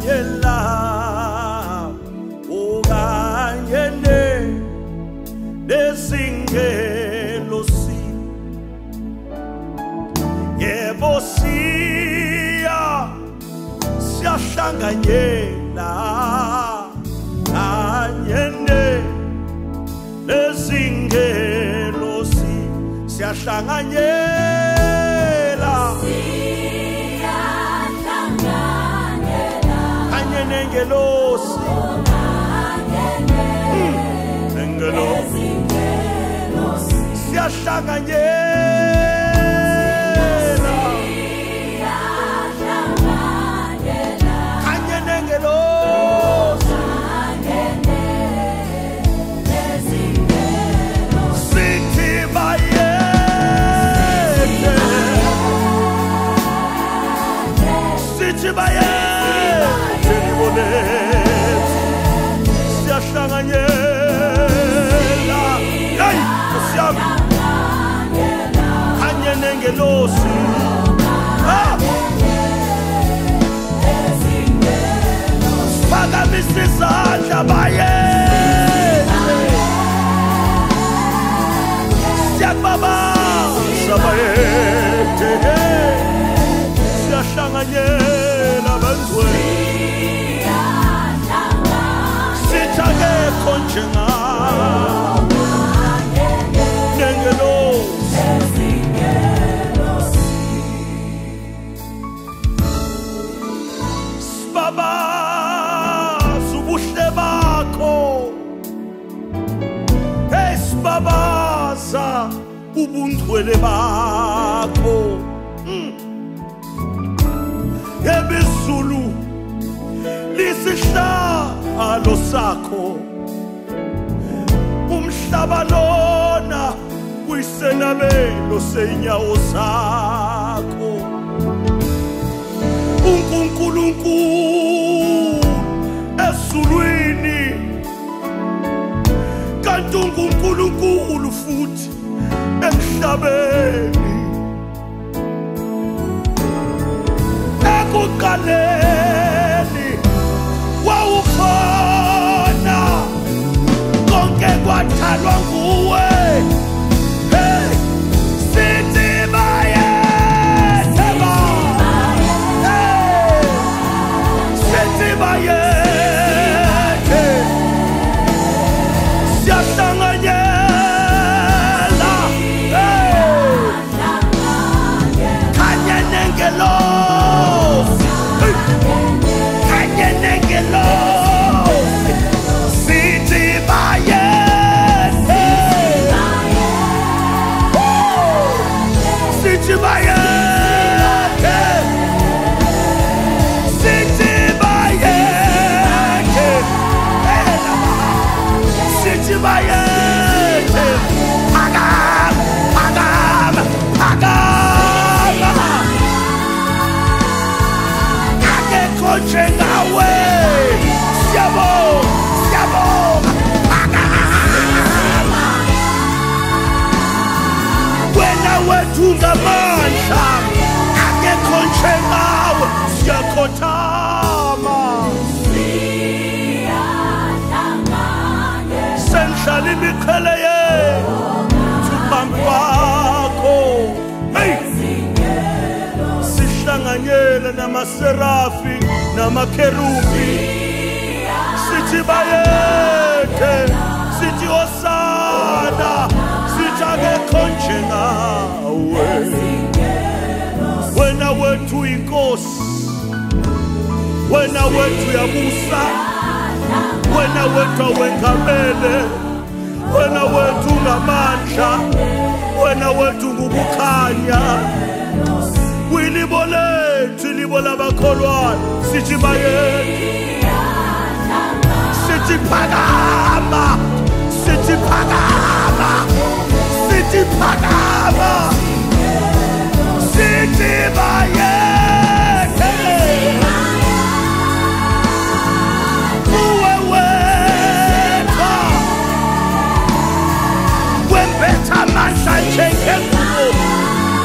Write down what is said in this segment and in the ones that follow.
unganyela unganyene nesingelo si yebo siyahlanganyela anyene nesingelo si siyahlanganyela ngelosi ngelosi siyahlanganyela kanye nengelosi sithi bayede sithi bayede siyahlanganyela hey siyami kanye nengelosi phakamisa izandla bayede siyakubabaza bayede siyahlanganyela banzweni konjenga nengelosi sibabaza ubuhle bakho hey sibabaza ubungcwele bakho ebizulu lisihlalo sakho umhlaba lona kuyisenabelo senyawo zakho uNkulunkulu ezulwini kanti uNkulunkulu futhi emhlabeni ekuqaleni wawukhona konke kwatalwa nguwe hey sithi bayede hey sithi bayede siyahlanganyela hey kanye nengelosi kanye nengelosi sithi bayede sithi bayede sithi bayede sithi bayede phakama akekho njengawe siyabonga phakama wena wethu ngamandla akekho njengawe siyakhothama senhlala imiqhele yethu phambi kwakho hey sihlanganyela namaserafi namakherubi sithi bayede sithi hosana sithi akekho njengawe wena wethu inkosi wena wethu yabusa wena wethu awengamele wena wethu ngamandla wena wethu ngukukhanya kwilibo lethu ilibo labakholwayo sithi bayede sithi phakama sithi phakama sithi phakama sithi bayede uwe wethu wembetha amandla njengengubo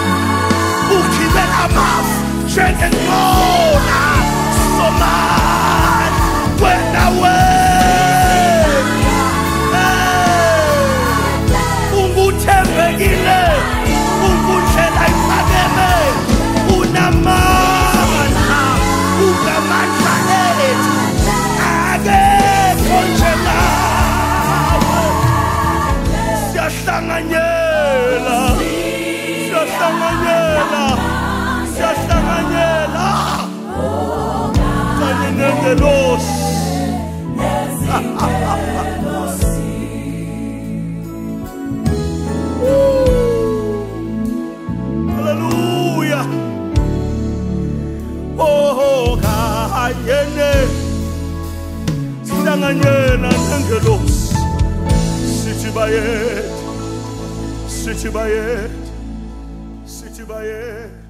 ukhibela amafu njengenqola somandla siyahlanganyela kanye nengelosi. Hallelujah. Oh kayene sihlanganyela nengelosi. Sithi bayet